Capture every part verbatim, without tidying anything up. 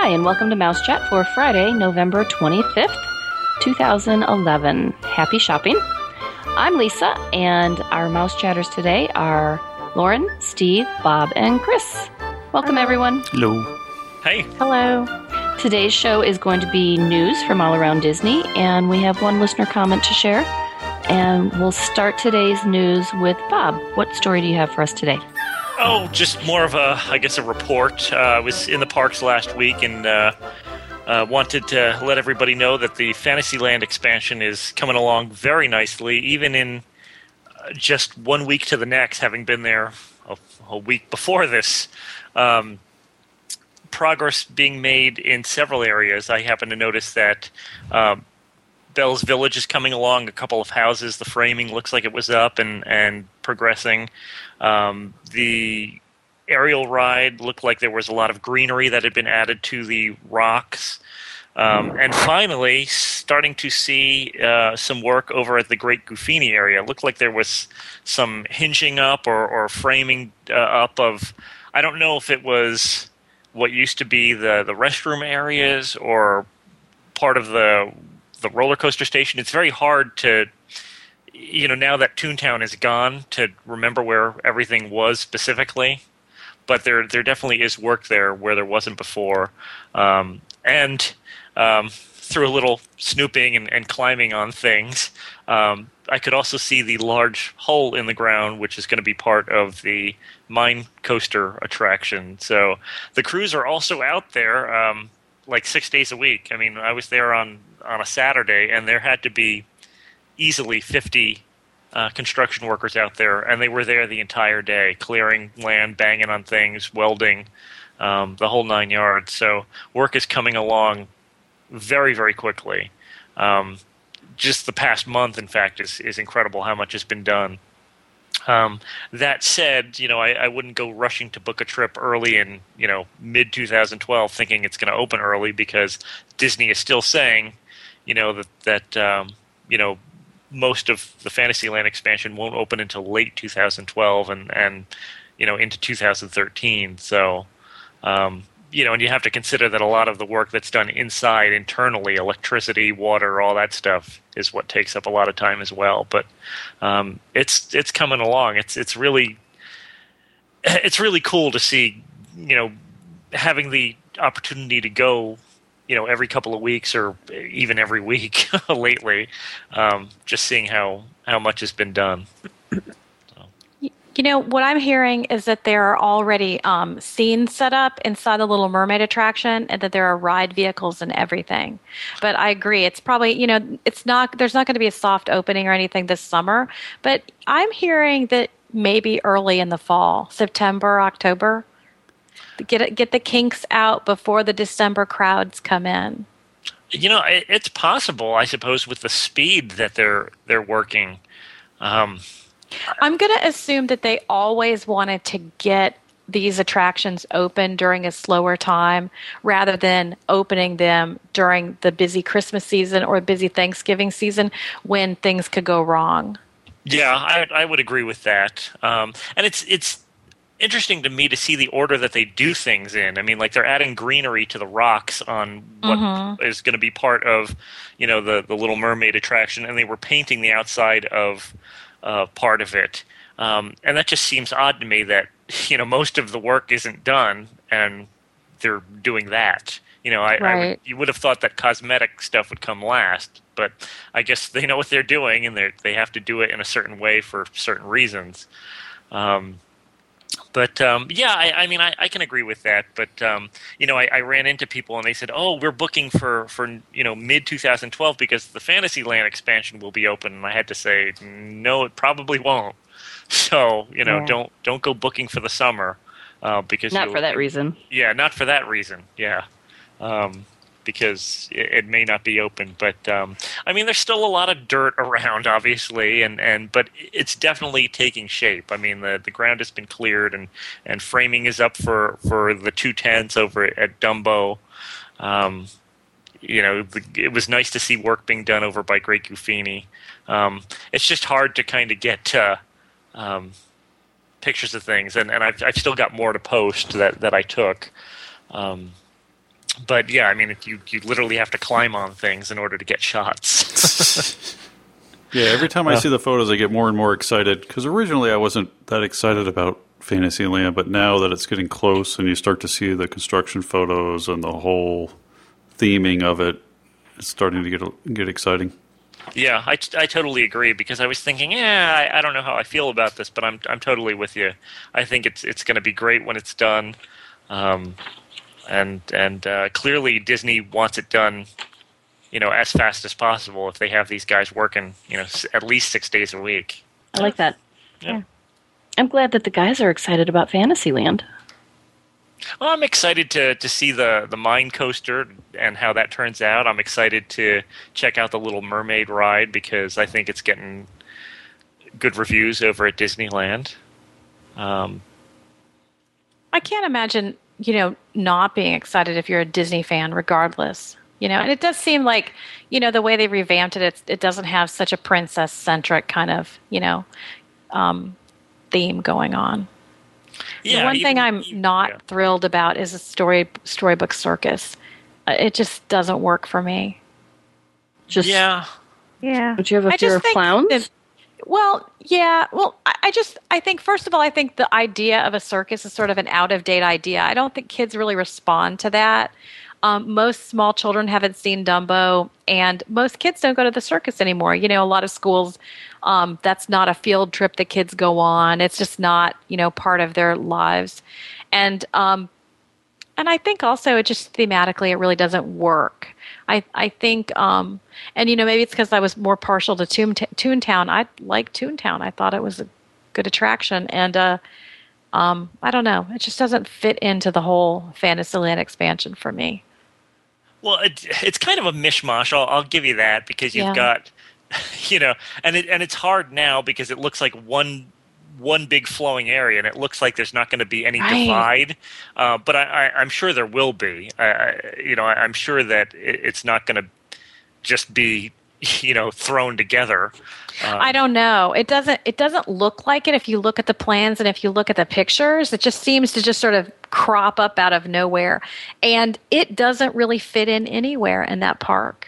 Hi, and welcome to Mouse Chat for Friday, November twenty-fifth, twenty eleven. Happy shopping. I'm Lisa, and our Mouse Chatters today are Lauren, Steve, Bob, and Chris. Welcome, everyone. Hello. Hey. Hello. Today's show is going to be news from all around Disney, and we have one listener comment to share. And we'll start today's news with Bob. What story do you have for us today? Oh, just more of a, I guess, a report. Uh, I was in the parks last week and uh, uh, wanted to let everybody know that the Fantasyland expansion is coming along very nicely, even in uh, just one week to the next, having been there a, a week before this. Um, progress being made in several areas. I happen to notice that um, Belle's Village is coming along, a couple of houses. The framing looks like it was up and, and progressing. Um, the aerial ride looked like there was a lot of greenery that had been added to the rocks. Um, and finally, starting to see uh, some work over at the Great Goofini area. It looked like there was some hinging up or, or framing uh, up of, I don't know if it was what used to be the, the restroom areas or part of the the roller coaster station. It's very hard to, you know, now that Toontown is gone, to remember where everything was specifically. But there there definitely is work there where there wasn't before. Um, and um, through a little snooping and, and climbing on things, um, I could also see the large hole in the ground, which is going to be part of the Mine Coaster attraction. So the crews are also out there um, like six days a week. I mean, I was there on, on a Saturday, and there had to be easily fifty uh, construction workers out there, and they were there the entire day, clearing land, banging on things, welding, um, the whole nine yards. So work is coming along very, very quickly. Um, just the past month, in fact, is, is incredible how much has been done. Um, that said, you know, I, I wouldn't go rushing to book a trip early in, you know, mid twenty twelve thinking it's going to open early, because Disney is still saying, you know, that, that um, you know, most of the Fantasyland expansion won't open until late two thousand twelve and, and you know, into two thousand thirteen. So, um, you know, and you have to consider that a lot of the work that's done inside, internally, electricity, water, all that stuff, is what takes up a lot of time as well. But um, it's it's coming along. It's it's really it's really cool to see, you know, having the opportunity to go, you know, every couple of weeks or even every week lately, um, just seeing how, how much has been done. You know, what I'm hearing is that there are already um, scenes set up inside the Little Mermaid attraction, and that there are ride vehicles and everything. But I agree, it's probably, you know, it's not, there's not going to be a soft opening or anything this summer, but I'm hearing that maybe early in the fall, September, October, get it, get the kinks out before the December crowds come in. You know, it, it's possible, I suppose, with the speed that they're they're working. Um, I'm going to assume that they always wanted to get these attractions open during a slower time rather than opening them during the busy Christmas season or busy Thanksgiving season when things could go wrong. Yeah, I, I would agree with that. Um, and it's it's interesting to me to see the order that they do things in. I mean, like, they're adding greenery to the rocks on what mm-hmm. is going to be part of, you know, the, the Little Mermaid attraction, and they were painting the outside of Uh, part of it. Um, and that just seems odd to me that, you know, most of the work isn't done and they're doing that. You know, I, right. I would, you would have thought that cosmetic stuff would come last, but I guess they know what they're doing, and they they have to do it in a certain way for certain reasons. Um, But, um, yeah, I, I mean, I, I can agree with that. But, um, you know, I, I ran into people and they said, oh, we're booking for, for you know, mid twenty twelve because the Fantasyland expansion will be open. And I had to say, no, it probably won't. So, you know, yeah. don't don't go booking for the summer. Uh, because Not for that reason. Yeah, not for that reason, yeah. Um, because it, it may not be open. But, um, I mean, there's still a lot of dirt around, obviously, and, and but it's definitely taking shape. I mean, the, the ground has been cleared, and, and framing is up for, for the two tents over at Dumbo. Um, you know, it was nice to see work being done over by Great Goofini. Um, it's just hard to kind of get uh, um, pictures of things, and, and I've, I've still got more to post that, that I took. Um But yeah, I mean, you you literally have to climb on things in order to get shots. Yeah, every time I see the photos, I get more and more excited. Because originally I wasn't that excited about Fantasyland, but now that it's getting close and you start to see the construction photos and the whole theming of it, it's starting to get get exciting. Yeah, I, I totally agree, because I was thinking, yeah, I, I don't know how I feel about this, but I'm I'm totally with you. I think it's it's going to be great when it's done, um, and and uh, clearly Disney wants it done, you know, as fast as possible if they have these guys working, you know, s- at least six days a week. I like that. Yeah. Yeah. I'm glad that the guys are excited about Fantasyland. Well, I'm excited to, to see the, the Mine Coaster and how that turns out. I'm excited to check out the Little Mermaid ride because I think it's getting good reviews over at Disneyland. Um, I can't imagine, you know, not being excited if you're a Disney fan, regardless. You know, and it does seem like, you know, the way they revamped it, it, it doesn't have such a princess-centric kind of, you know, um, theme going on. yeah, the one even- thing I'm even- not yeah. thrilled about is a story storybook circus. Uh, It just doesn't work for me. Just Yeah. Yeah. Would you have a I fear just of think clowns? that- well, yeah. Well, I, I just, I think, first of all, I think the idea of a circus is sort of an out of date idea. I don't think kids really respond to that. Um, most small children haven't seen Dumbo, and most kids don't go to the circus anymore. You know, a lot of schools, um, that's not a field trip that kids go on. It's just not, you know, part of their lives. And, um, and I think also it just thematically it really doesn't work. I I think um, and you know maybe it's because I was more partial to Toon, Toontown. I like Toontown. I thought it was a good attraction, and uh, um, I don't know. It just doesn't fit into the whole Fantasyland expansion for me. Well, it, it's kind of a mishmash. I'll, I'll give you that because you've Yeah. got, you know, and it and it's hard now because it looks like one one big flowing area, and it looks like there's not going to be any Right. divide. Uh, but I, I, I'm sure there will be. I, I, you know, I, I'm sure that it, it's not going to just be, you know, thrown together. Um, I don't know. It doesn't. It doesn't look like it if you look at the plans and if you look at the pictures. It just seems to just sort of crop up out of nowhere, and it doesn't really fit in anywhere in that park.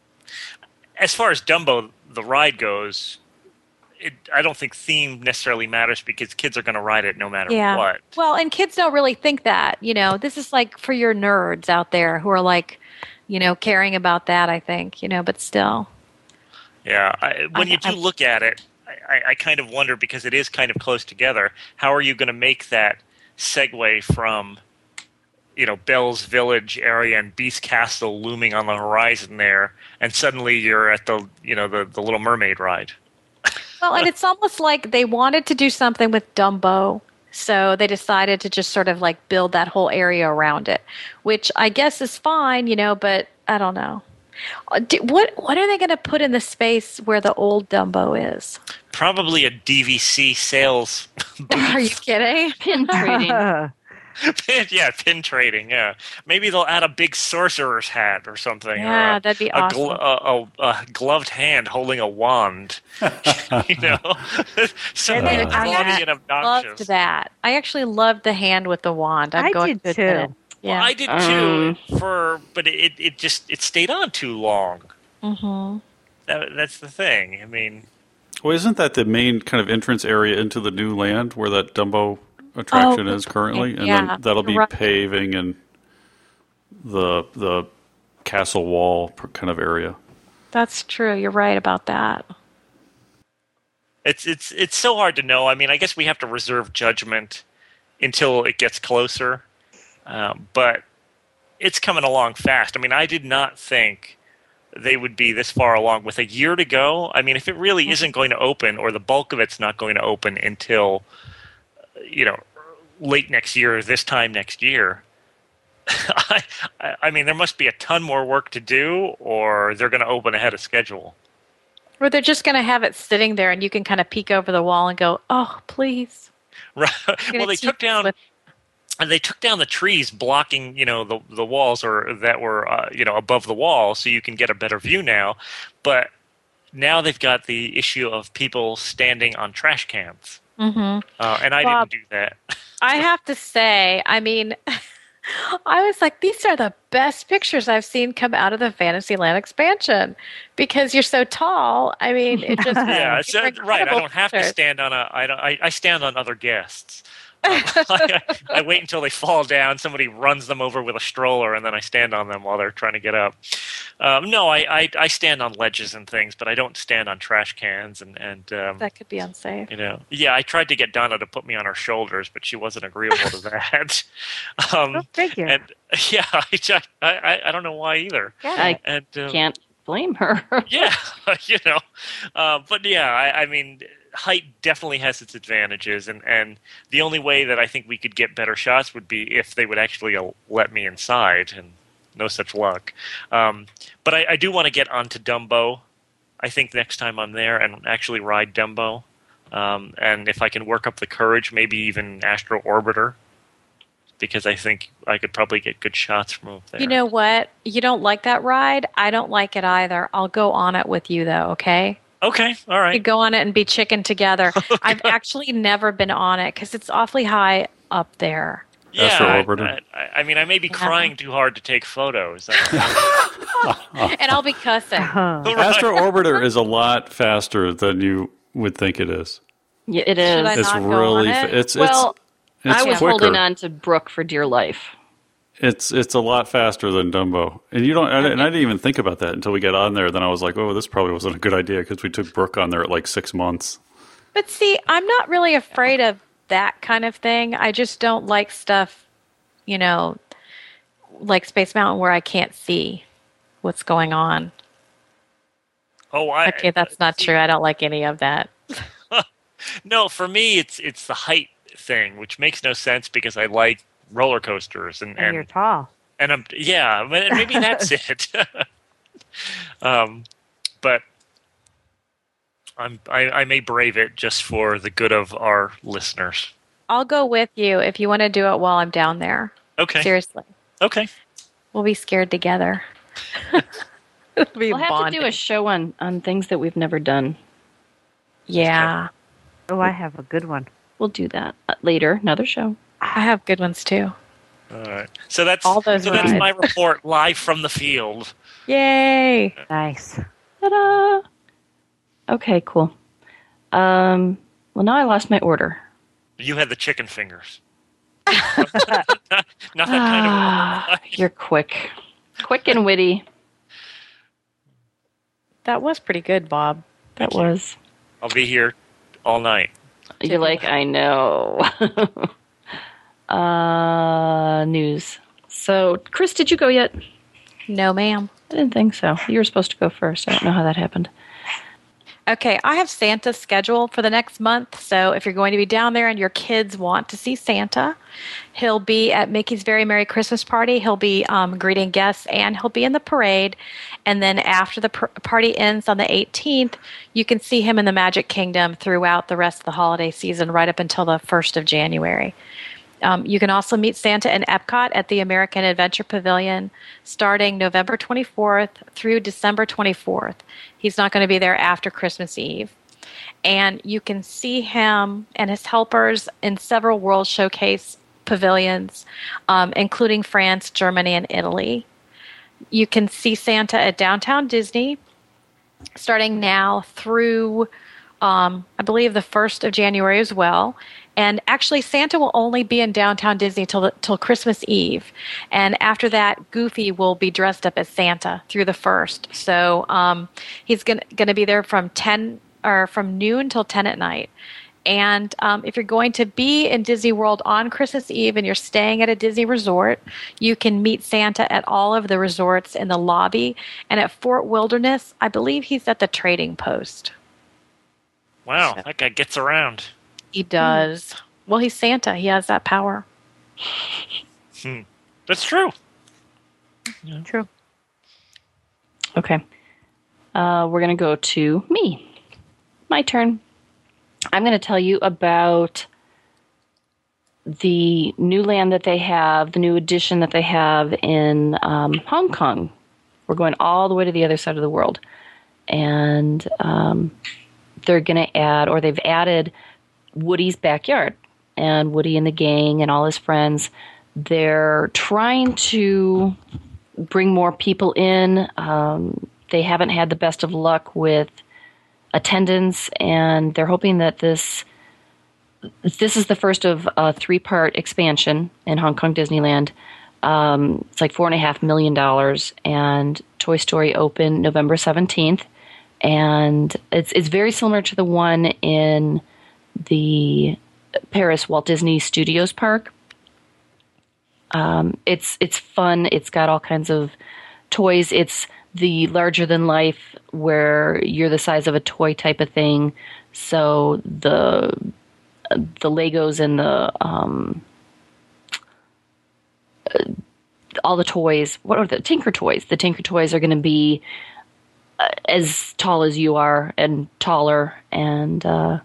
As far as Dumbo, the ride goes, it, I don't think theme necessarily matters because kids are going to ride it no matter Yeah. what. Well, and kids don't really think that. You know, this is like for your nerds out there who are like, you know, caring about that. I think, you know, but still. Yeah, I, when I- you do I- look at it, I, I kind of wonder because it is kind of close together. How are you going to make that segue from, you know, Bell's Village area and Beast Castle looming on the horizon there, and suddenly you're at the, you know, the the Little Mermaid ride? Well, and it's almost like they wanted to do something with Dumbo, so they decided to just sort of like build that whole area around it, which I guess is fine, you know, but I don't know. Uh, do- What what are they going to put in the space where the old Dumbo is? Probably a D V C sales. Are you kidding? Pin trading. Pin, yeah, pin trading. Yeah, maybe they'll add a big sorcerer's hat or something. Yeah, or a, that'd be a, glo- awesome. a, a, a gloved hand holding a wand. You know, something I gaudy and obnoxious. loved that. I actually loved the hand with the wand. I'm I going did to admit too. it. Yeah. Well, I did too. For but it it just it stayed on too long. mm-hmm. That, that's the thing. I mean, Well, isn't that the main kind of entrance area into the new land where that Dumbo attraction Oh, is currently? And yeah, then that'll be right. paving and the the castle wall per- kind of area. That's true. You're right about that. it's it's it's so hard to know. I mean, I guess we have to reserve judgment until it gets closer. Um, but it's coming along fast. I mean, I did not think they would be this far along with a year to go. I mean, if it really isn't going to open, or the bulk of it's not going to open until, you know, late next year, this time next year, I, I mean, there must be a ton more work to do, or they're going to open ahead of schedule. Or they're just going to have it sitting there and you can kind of peek over the wall and go, oh, please. Right. You're Well, gonna they took tease us down with- and they took down the trees blocking, you know, the the walls or that were, uh, you know, above the wall, so you can get a better view now. But now they've got the issue of people standing on trash cans, Mhm. uh, and I Bob. didn't do that. I have to say, I mean, I was like, these are the best pictures I've seen come out of the Fantasyland expansion because you're so tall. I mean, it just Yeah, it's so, right. I don't have to stand on a. I don't. I, I stand on other guests. Um, I, I wait until they fall down. Somebody runs them over with a stroller, and then I stand on them while they're trying to get up. Um, no, I, I I stand on ledges and things, but I don't stand on trash cans and and um, that could be unsafe. You know, yeah. I tried to get Donna to put me on her shoulders, but she wasn't agreeable to that. Um, oh, thank you. And yeah, I, I I don't know why either. I and, um, can't blame her. yeah, you know, uh, but yeah, I, I mean. Height definitely has its advantages, and, and the only way that I think we could get better shots would be if they would actually uh, let me inside, and no such luck. Um, but I, I do want to get onto Dumbo, I think, next time I'm there, and actually ride Dumbo. Um, and if I can work up the courage, maybe even Astro Orbiter, because I think I could probably get good shots from up there. You know what? You don't like that ride? I don't like it either. I'll go on it with you, though, okay? Okay, all right. We could go on it and be chicken together. Oh, I've actually never been on it because it's awfully high up there. Yeah, I, I, I mean, I may be yeah. crying too hard to take photos. And I'll be cussing. Uh-huh. Astro Orbiter is a lot faster than you would think it is. Yeah, it is. Should I it's not go really. on it? It's well. It's, it's I was quicker. holding on to Brooke for dear life. It's it's a lot faster than Dumbo, and you don't. And I didn't even think about that until we got on there. Then I was like, "Oh, this probably wasn't a good idea," because we took Brooke on there at like six months. But see, I'm not really afraid of that kind of thing. I just don't like stuff, you know, like Space Mountain where I can't see what's going on. Oh, I, okay, that's not true. I don't like any of that. No, for me, it's it's the height thing, which makes no sense because I like roller coasters and, and, and you're tall. And I'm yeah, maybe that's it. um, but I'm I, I may brave it just for the good of our listeners. I'll go with you if you want to do it while I'm down there. Okay. Seriously. Okay. We'll be scared together. It'll be we'll have bonding. to do a show on, on things that we've never done. Yeah. Oh, I have a good one. We'll do that later. Another show. I have good ones too. All right. So that's All those so that's my report live from the field. Yay! Nice. Ta-da! Okay, cool. Um, well, now I lost my order. You had the chicken fingers. not, not that kind ah, of. You're quick, quick and witty. That was pretty good, Bob. That was. I'll be here all night. You're like, I know. uh, news. So, Chris, did you go yet? No, ma'am. I didn't think so. You were supposed to go first. I don't know how that happened. Okay, I have Santa's schedule for the next month. So if you're going to be down there and your kids want to see Santa, he'll be at Mickey's Very Merry Christmas Party. He'll be um, greeting guests, and he'll be in the parade. And then after the pr- party ends on the eighteenth, you can see him in the Magic Kingdom throughout the rest of the holiday season, right up until the first of January. Um, you can also meet Santa in Epcot at the American Adventure Pavilion starting November twenty-fourth through December twenty-fourth. He's not going to be there after Christmas Eve. And you can see him and his helpers in several World Showcase pavilions, um, including France, Germany, and Italy. You can see Santa at Downtown Disney starting now through, um, I believe, the first of January as well. And actually, Santa will only be in Downtown Disney till till Christmas Eve, and after that, Goofy will be dressed up as Santa through the first. So um, he's going to be there from ten or from noon till ten at night. And um, if you're going to be in Disney World on Christmas Eve and you're staying at a Disney resort, you can meet Santa at all of the resorts in the lobby. And at Fort Wilderness, I believe he's at the Trading Post. Wow, so. That guy gets around. He does. Hmm. Well, he's Santa. He has that power. Hmm. That's true. Yeah. True. Okay. Uh, we're going to go to me. My turn. I'm going to tell you about the new land that they have, the new addition that they have in um, Hong Kong. We're going all the way to the other side of the world. And um, they're going to add, or they've added, Woody's backyard. And Woody and the gang and all his friends, they're trying to bring more people in. Um, they haven't had the best of luck with attendance, and they're hoping that this this is the first of a three-part expansion in Hong Kong Disneyland. Um, it's like four and a half million dollars, and Toy Story opened November seventeenth, and it's it's very similar to the one in the Paris Walt Disney Studios Park. Um, it's it's fun. It's got all kinds of toys. It's the larger than life, where you're the size of a toy type of thing. So the the Legos and the um, all the toys. What are the Tinker Toys? The Tinker Toys are going to be uh, as tall as you are and taller, and uh,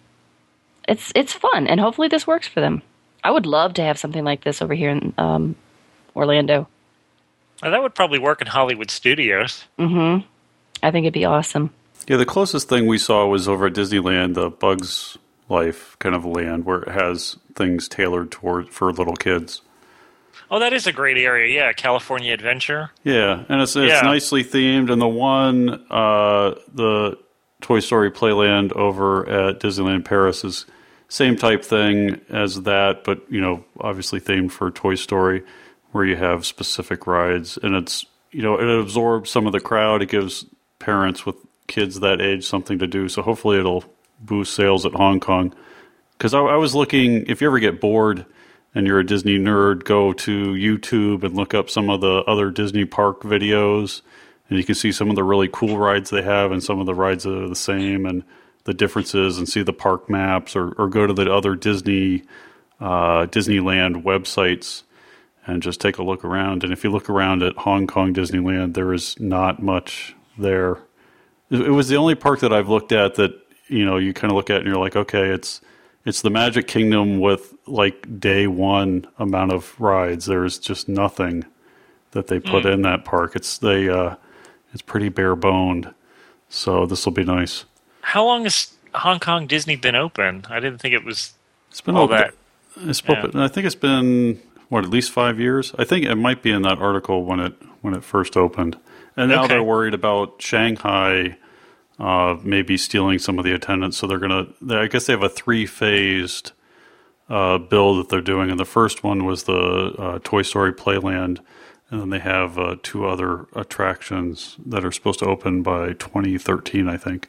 it's it's fun. And hopefully this works for them. I would love to have something like this over here in um, Orlando. Well, that would probably work in Hollywood Studios. Mm-hmm. I think it'd be awesome. Yeah, the closest thing we saw was over at Disneyland, the Bugs Life kind of land, where it has things tailored toward for little kids. Oh, that is a great area. Yeah, California Adventure. Yeah, and it's it's Yeah. nicely themed. And the one, uh, the Toy Story Playland over at Disneyland Paris is same type thing as that, but, you know, obviously themed for Toy Story, where you have specific rides. And it's, you know, it absorbs some of the crowd. It gives parents with kids that age something to do. So hopefully it'll boost sales at Hong Kong. Because I, I was looking, if you ever get bored and you're a Disney nerd, go to YouTube and look up some of the other Disney park videos. And you can see some of the really cool rides they have and some of the rides that are the same. And the differences, and see the park maps, or, or go to the other Disney uh, Disneyland websites and just take a look around. And if you look around at Hong Kong Disneyland, there is not much there. It, it was the only park that I've looked at that, you know, you kind of look at and you're like, okay, it's it's the Magic Kingdom with like day one amount of rides. There's just nothing that they put mm. in that park. It's they uh, it's pretty bare boned. So this will be nice. How long has Hong Kong Disney been open? I didn't think it was it's been all open. that. It's yeah. open. I think it's been, what, at least five years? I think it might be in that article when it when it first opened. And now okay. they're worried about Shanghai uh, maybe stealing some of the attendance. So they're going to, I guess they have a three-phased uh, build that they're doing. And the first one was the uh, Toy Story Playland. And then they have uh, two other attractions that are supposed to open by twenty thirteen, I think.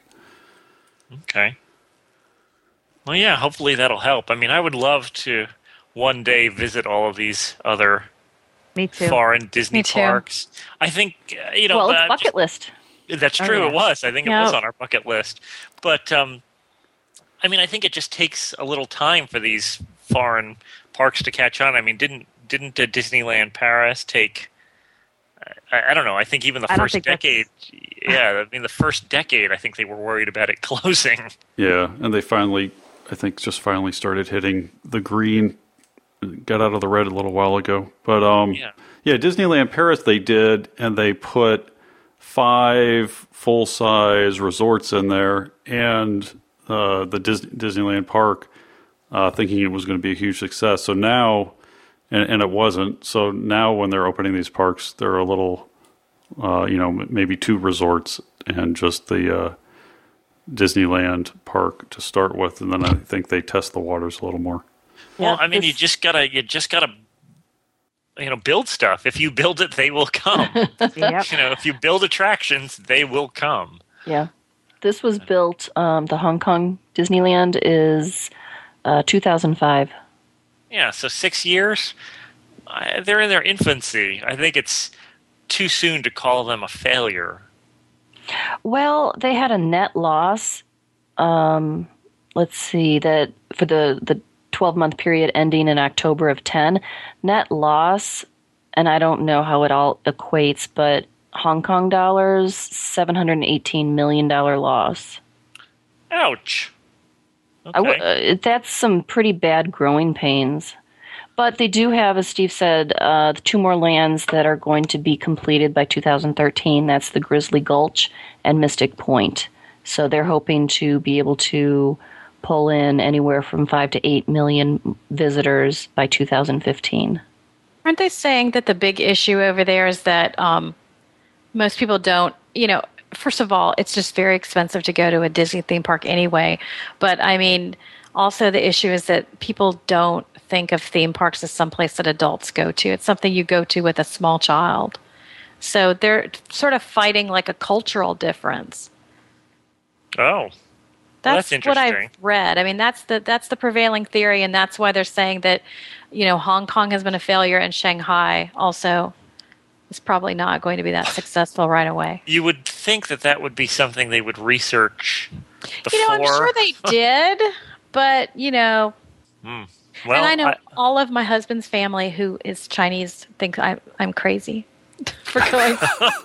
Okay. Well, yeah, hopefully that'll help. I mean, I would love to one day visit all of these other Me too. foreign Disney Me too. parks. I think, uh, you know... Well, it's uh, bucket list. That's true, Oh, yeah. it was. I think Yep. it was on our bucket list. But, um, I mean, I think it just takes a little time for these foreign parks to catch on. I mean, didn't didn't uh, Disneyland Paris take... I, I don't know. I think even the I don't first think that's- decade... Yeah, I mean, the first decade, I think they were worried about it closing. Yeah, and they finally, I think, just finally started hitting the green. Got out of the red a little while ago. But, um, Yeah. yeah, Disneyland Paris they did, and they put five full-size resorts in there, and uh, the Dis- Disneyland Park, uh, thinking it was going to be a huge success. So now, and, and it wasn't, so now when they're opening these parks, they're a little... Uh, you know, maybe two resorts and just the uh, Disneyland park to start with, and then I think they test the waters a little more. Well, Yeah, I mean, this- you just gotta, you just gotta, you know, build stuff. If you build it, they will come. Yep. You know, if you build attractions, they will come. Yeah. This was built, um, the Hong Kong Disneyland is uh, two thousand five. Yeah, so six years. Uh, they're in their infancy. I think it's too soon to call them a failure. Well, they had a net loss. Um, let's see, that for the, the twelve-month period ending in October of ten, net loss, and I don't know how it all equates, but Hong Kong dollars, seven hundred eighteen million dollars loss. Ouch. I w- Okay. uh, that's some pretty bad growing pains. But they do have, as Steve said, uh, the two more lands that are going to be completed by two thousand thirteen. That's the Grizzly Gulch and Mystic Point. So they're hoping to be able to pull in anywhere from five to eight million visitors by two thousand fifteen. Aren't they saying that the big issue over there is that um, most people don't, you know, first of all, it's just very expensive to go to a Disney theme park anyway. But I mean, also the issue is that people don't think of theme parks as someplace that adults go to. It's something you go to with a small child. So they're sort of fighting like a cultural difference. Oh. That's, well, that's what interesting. I've read. I mean, that's the that's the prevailing theory, and that's why they're saying that, you know, Hong Kong has been a failure, and Shanghai also is probably not going to be that successful right away. You would think that that would be something they would research before. You know, I'm sure they did, but you know, mm. well, and I know I, all of my husband's family who is Chinese think I, I'm crazy. For going,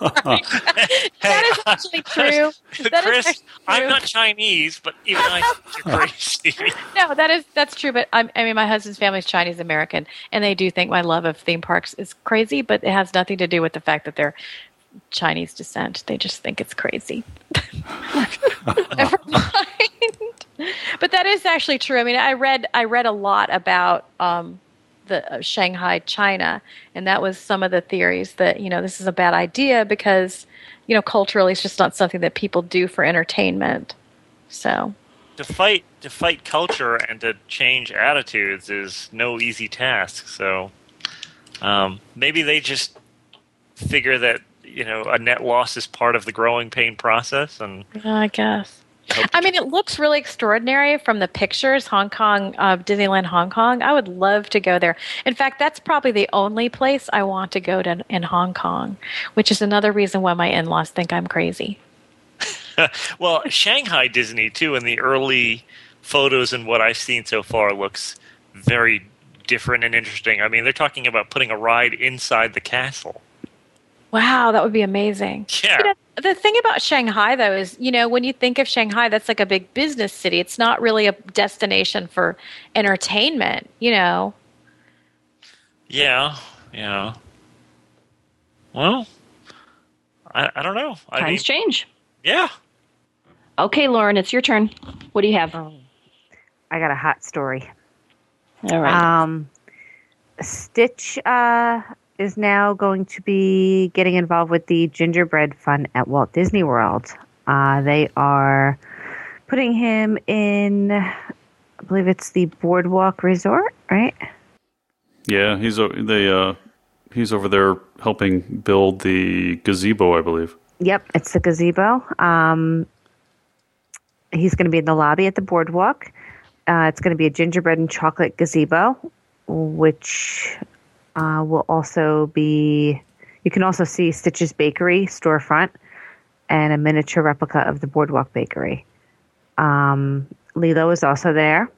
that is actually true. That Chris, is actually true. I'm not Chinese, but even I think you're crazy. No, that is that's true. But I'm, I mean, my husband's family is Chinese American, and they do think my love of theme parks is crazy. But it has nothing to do with the fact that they're Chinese descent. They just think it's crazy. Never mind. But that is actually true. I mean, I read I read a lot about. Um, the uh, Shanghai, China, and that was some of the theories that, you know, this is a bad idea because, you know, culturally it's just not something that people do for entertainment. So to fight to fight culture and to change attitudes is no easy task. So um, maybe they just figure that, you know, a net loss is part of the growing pain process, and yeah, I guess. I mean, it looks really extraordinary from the pictures, Hong Kong, uh, Disneyland Hong Kong. I would love to go there. In fact, that's probably the only place I want to go to in Hong Kong, which is another reason why my in-laws think I'm crazy. Well, Shanghai Disney, too, in the early photos and what I've seen so far looks very different and interesting. I mean, they're talking about putting a ride inside the castle. Wow, that would be amazing. Yeah. You know, the thing about Shanghai, though, is, you know, when you think of Shanghai, that's like a big business city. It's not really a destination for entertainment, you know. Yeah, yeah. Well, I, I don't know. I Times mean, change. Yeah. Okay, Lauren, it's your turn. What do you have? Oh, I got a hot story. All right. Um, Stitch uh, is now going to be getting involved with the Gingerbread Fund at Walt Disney World. Uh, they are putting him in, I believe it's the Boardwalk Resort, right? Yeah, he's o- they uh, he's over there helping build the gazebo, I believe. Yep, it's the gazebo. Um, he's going to be in the lobby at the Boardwalk. Uh, it's going to be a gingerbread and chocolate gazebo, which uh, will also be, you can also see Stitch's Bakery storefront and a miniature replica of the Boardwalk Bakery. Um, Lilo is also there.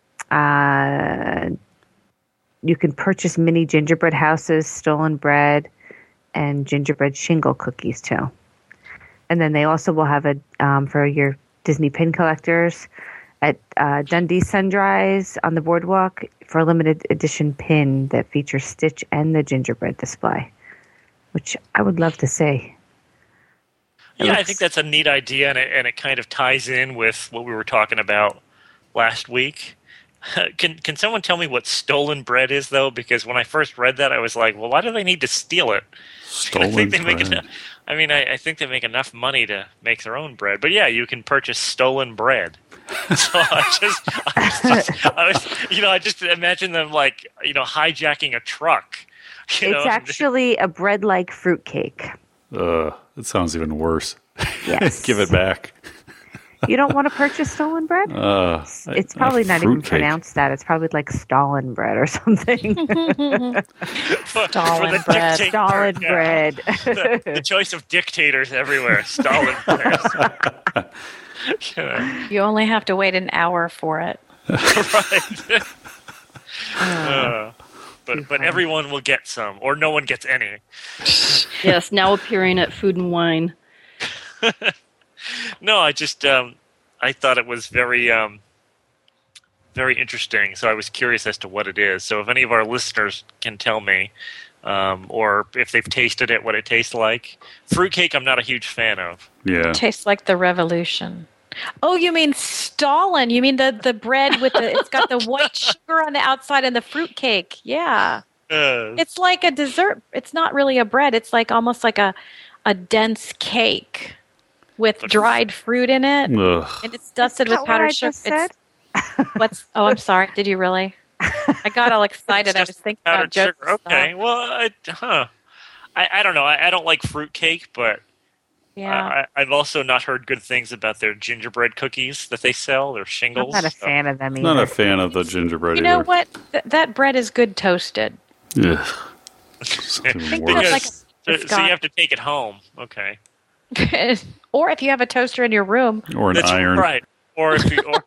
Uh, you can purchase mini gingerbread houses, stolen bread, and gingerbread shingle cookies too. And then they also will have a, um, for your Disney pin collectors, at uh, Dundee Sundries on the Boardwalk for a limited edition pin that features Stitch and the gingerbread display, which I would love to see. It Yeah, looks- I think that's a neat idea, and it, and it kind of ties in with what we were talking about last week. Can can someone tell me what stolen bread is, though? Because when I first read that, I was like, well, why do they need to steal it? Stolen I think they make bread. enough, I mean, I, I think they make enough money to make their own bread. But yeah, you can purchase stolen bread. So I just, I was, just, I was, you know, I just imagine them like, you know, hijacking a truck. You It's know? actually a bread-like fruitcake. Uh, it sounds even worse. Yes. Give it back. You don't want to purchase stolen bread? Uh, It's a- probably a not even fruitcake. pronounced that. It's probably like Stalin bread or something. for, Stalin for the bread. dictator, Stalin yeah. bread. the, the choice of dictators everywhere. Stalin bread. Yeah, You only have to wait an hour for it. right. Uh, but but everyone will get some, or no one gets any. Yes, now appearing at Food and Wine. No, I just um, I thought it was very um, very interesting. So I was curious as to what it is. So if any of our listeners can tell me, um, or if they've tasted it, what it tastes like. Fruitcake, I'm not a huge fan of. Yeah. Tastes like the revolution. Oh, you mean Stalin? You mean the, the bread with the, it's got the white sugar on the outside and the fruit cake. Yeah. Uh, It's like a dessert. It's not really a bread. It's like almost like a a dense cake with dried fruit in it, Ugh. and it's dusted Is with that what powdered I sugar. just said? It's, what's? Oh, I'm sorry. Did you really? I got all excited. I was just thinking powdered about jokes. sugar. Okay, well, I, huh? I, I don't know. I, I don't like fruit cake, but Yeah. I, I've also not heard good things about their gingerbread cookies that they sell. Their I'm shingles. not a So- fan of them either. Not a fan of the gingerbread You know either. what? Th- that bread is good toasted. Ugh. It's even think worse. that's like Because- a- so, it's so you got- have to take it home. Okay, Or if you have a toaster in your room, Or an that's iron. right. Or if you, or,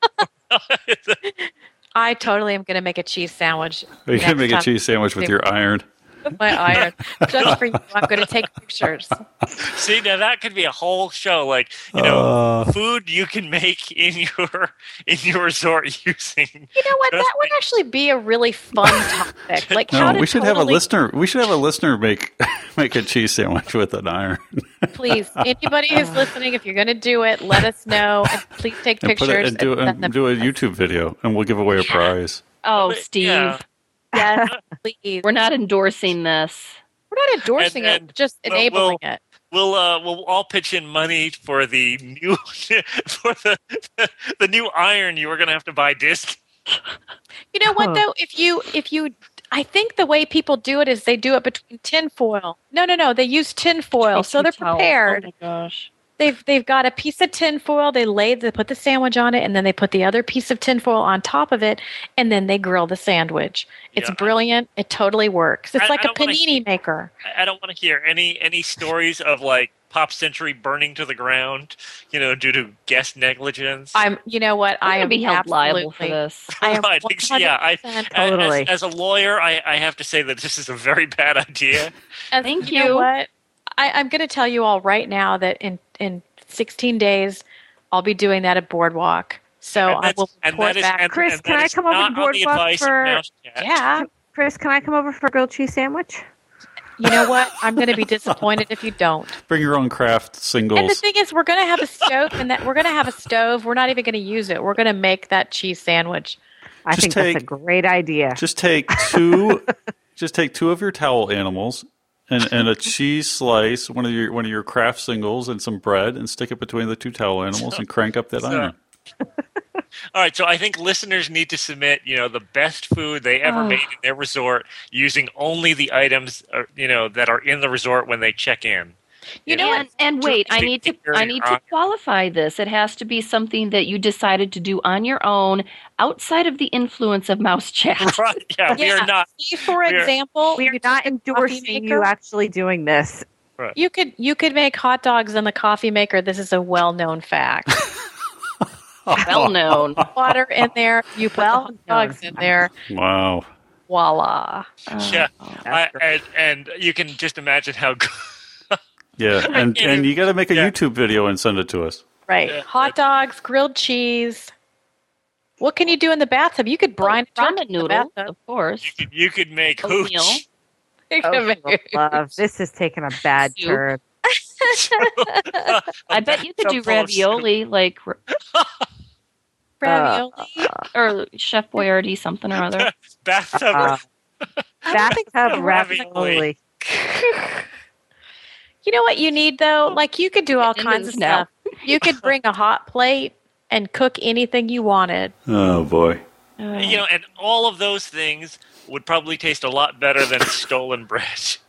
I totally am going to make a cheese sandwich. Are you going to next make a time cheese sandwich with your iron? with my iron just for you. I'm going to take pictures. see, now that could be a whole show. Like you know, Uh. food you can make in your in your resort using. You know what? Just That would actually be a really fun topic. Like, how No, to we should have a totally- listener. We should have a listener make make a cheese sandwich with an iron. Please, anybody who's listening, if you're going to do it, let us know and please take and put pictures it and do, send and them do a to us. YouTube video, and we'll give away a prize. Oh, But, Steve, yeah. Yes, please. we're not endorsing this. We're not endorsing And- it, and- we're just well, enabling well, it. We'll uh, we'll all pitch in money for the new for the the new iron you were going to have to buy disc. You know what Huh. though? If you if you I think the way people do it is they do it between tinfoil. No, no, no. They use tinfoil, so they're Towel. prepared. Oh my gosh. They've they've got a piece of tinfoil. They lay they put the sandwich on it, and then they put the other piece of tinfoil on top of it, and then they grill the sandwich. It's Yeah, I- brilliant. It totally works. It's I- like I a don't wanna panini hear- maker. I I don't want to hear any any stories of like Pop Century burning to the ground, you know, due to guest negligence. I'm. You know what? I'm I going to am be held liable for absolutely- this. I am I think so, yeah, I- one hundred percent As- Totally. As, as a lawyer, I, I have to say that this is a very bad idea. As- Thank you. Know you. what? I, I'm going to tell you all right now that in in sixteen days, I'll be doing that at Boardwalk. So And I that's- will and report that is- back. and- Chris, and can that I is come over not to on the Boardwalk advice of for- Mouse Chat. Yeah. Chris, can I come over for a grilled cheese sandwich? You know what? I'm going to be disappointed if you don't. Bring your own craft And the singles. thing is, we're going to have a stove, and that we're going to have a stove. We're not even going to use it. We're going to make that cheese sandwich. I Just think take- that's a great idea. Just take two. just take two of your towel animals. And, and a cheese slice, one of your one of your craft singles, and some bread, and stick it between the two towel animals, and crank up that So- iron. All right, so I think listeners need to submit, you know, the best food they ever Oh. made in their resort using only the items, uh, you know, that are in the resort when they check in. You know and, and wait, I They need to take care of I your need to honor. qualify this. It has to be something that you decided to do on your own, outside of the influence of Mouse Chat. Right? Yeah, we Yeah. are not. See, for We are- example, We are you not take a endorsing coffee you maker. actually doing this. You could you could make hot dogs in the coffee maker. This is a well known fact. Well known. Water in there. You put Well the hot dogs known. in there. Wow. Voila. Yeah, Oh. I, and, and you can just imagine how good. Yeah, and and you got to make a Yeah. YouTube video and send it to us. Right. Yeah, Hot dogs, grilled cheese. What can you do in the bathtub? You could brine a turkey ramen in the noodle, bathtub. of course. You could, you could make Oatmeal. hooch. You Oh, can make- for love. This is taking a bad Soup. turn. I bet you could do bathtub full of soup. ravioli, like r- ravioli. or Chef Boyardee something or other. Bathtub. Uh, bathtub ravioli. ravioli. You know what you need though? Like you could do all It kinds is of now. stuff. You could bring a hot plate and cook anything you wanted. Oh boy. You know, and all of those things would probably taste a lot better than stolen bread.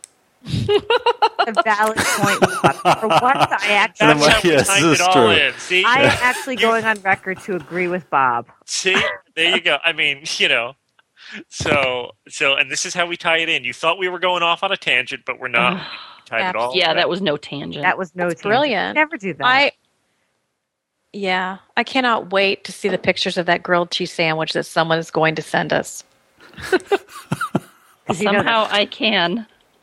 A valid point. For once, I actually, Then That's what- how we yes, timed this it is all true. in. See, I am actually going on record to agree with Bob. see, there you go. I mean, you know, so so, and this is how we tie it in. You thought we were going off on a tangent, but we're not. We tied it all. Yeah, in. that was no tangent. That was no That's tangent. brilliant. Never do that. I Yeah, I cannot wait to see the pictures of that grilled cheese sandwich that someone is going to send us. 'Cause you know Somehow I can.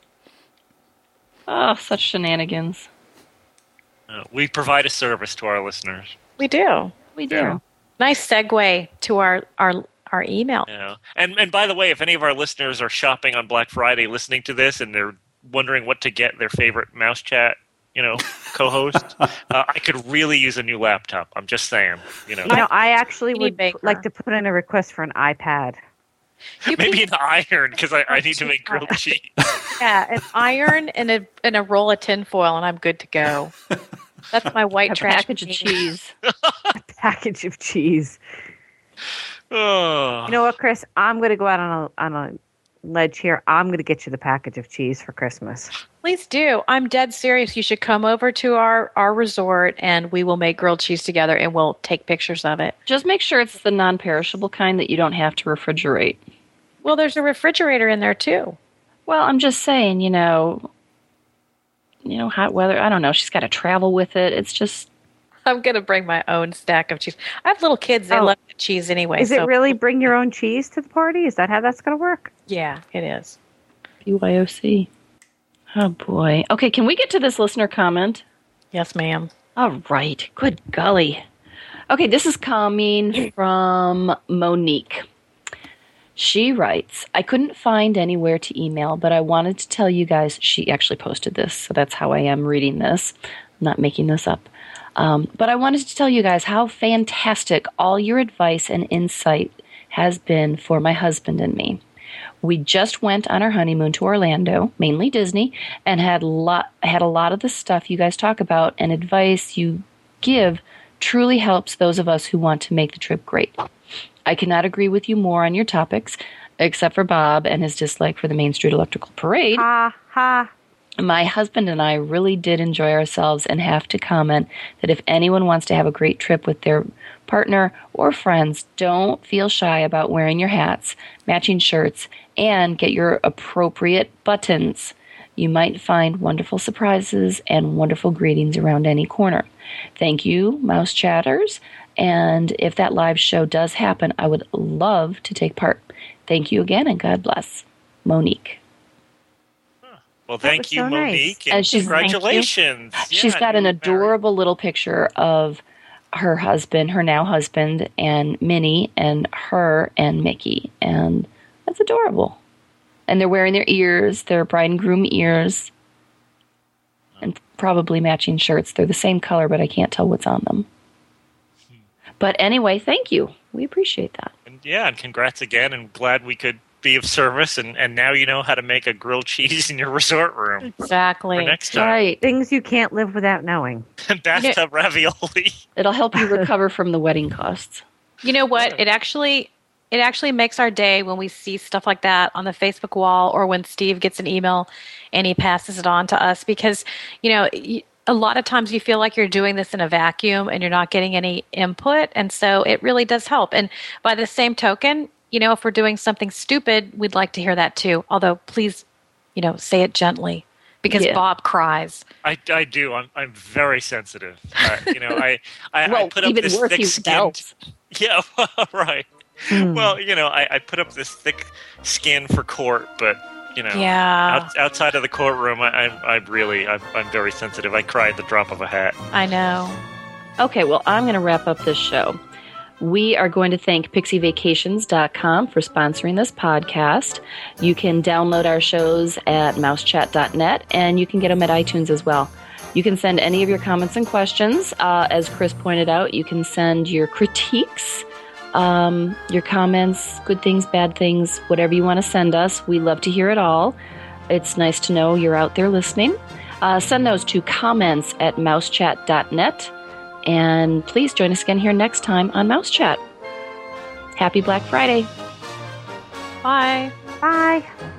Oh, such shenanigans. Uh, we provide a service to our listeners. We do. We do. Yeah. Nice segue to our our our email. You know, and and by the way, if any of our listeners are shopping on Black Friday, listening to this, and they're wondering what to get their favorite Mouse Chat, you know, co-host, uh, I could really use a new laptop. I'm just saying, you know. You know, I actually You would need Baker. like to put in a request for an iPad. You Maybe can- an iron, because I, I need to make grilled cheese. Yeah, an iron and a and a roll of tinfoil, and I'm good to go. That's my white A trash package of can. cheese. Package of cheese. Oh. You know what, Chris? I'm going to go out on a on a ledge here. I'm going to get you the package of cheese for Christmas. Please do. I'm dead serious. You should come over to our, our resort, and we will make grilled cheese together, and we'll take pictures of it. Just make sure it's the non-perishable kind that you don't have to refrigerate. Well, there's a refrigerator in there, too. Well, I'm just saying, you know, you know, hot weather. I don't know. She's got to travel with it. It's just I'm going to bring my own stack of cheese. I have little kids. They Oh. love cheese anyway. Is it so- really bring your own cheese to the party? Is that how that's going to work? Yeah, it is. B Y O C. Oh boy. Okay, can we get to this listener comment? Yes, ma'am. All right. Good golly. Okay, this is coming from Monique. She writes, I couldn't find anywhere to email, but I wanted to tell you guys, she actually posted this, so that's how I am reading this. I'm not making this up. Um, but I wanted to tell you guys how fantastic all your advice and insight has been for my husband and me. We just went on our honeymoon to Orlando, mainly Disney, and had lot had a lot of the stuff you guys talk about and advice you give truly helps those of us who want to make the trip great. I cannot agree with you more on your topics, except for Bob and his dislike for the Main Street Electrical Parade. Ha ha. My husband and I really did enjoy ourselves and have to comment that if anyone wants to have a great trip with their partner or friends, don't feel shy about wearing your hats, matching shirts, and get your appropriate buttons. You might find wonderful surprises and wonderful greetings around any corner. Thank you, Mouse Chatters. And if that live show does happen, I would love to take part. Thank you again, and God bless. Monique. Well, That thank was you, so nice. Monique, and, And she's- congratulations. She's Yeah, got an you're married. adorable little picture of her husband, her now husband, and Minnie, and her and Mickey. And that's adorable. And they're wearing their ears, their bride and groom ears, and probably matching shirts. They're the same color, but I can't tell what's on them. But anyway, thank you. We appreciate that. And yeah, and congrats again, and glad we could be of service, and, and now you know how to make a grilled cheese in your resort room Exactly. for next time. Right. Things you can't live without knowing. Bathtub ravioli. It'll help you recover from the wedding costs. You know what? It actually it actually makes our day when we see stuff like that on the Facebook wall, or when Steve gets an email and he passes it on to us, because, you know, y- a lot of times you feel like you're doing this in a vacuum and you're not getting any input, and so it really does help. And by the same token, you know, if we're doing something stupid, we'd like to hear that too. Although, please, you know, say it gently, because Yeah. Bob cries. I, I do. I'm I'm very sensitive. Uh, you know, I I, Well, I put up even this worse, thick he skinned. rebels. Yeah, right. Well, you know, I, I put up this thick skin for court, but you know, Yeah, out, outside of the courtroom, I, I'm I really I'm, I'm very sensitive. I cry at the drop of a hat. I know. Okay, well, I'm going to wrap up this show. We are going to thank pixie vacations dot com for sponsoring this podcast. You can download our shows at mouse chat dot net, and you can get them at iTunes as well. You can send any of your comments and questions. Uh, as Chris pointed out, you can send your critiques, um, your comments, good things, bad things, whatever you want to send us. We love to hear it all. It's nice to know you're out there listening. Uh, send those to comments at mouse chat dot net. And please join us again here next time on Mouse Chat. Happy Black Friday. Bye. Bye.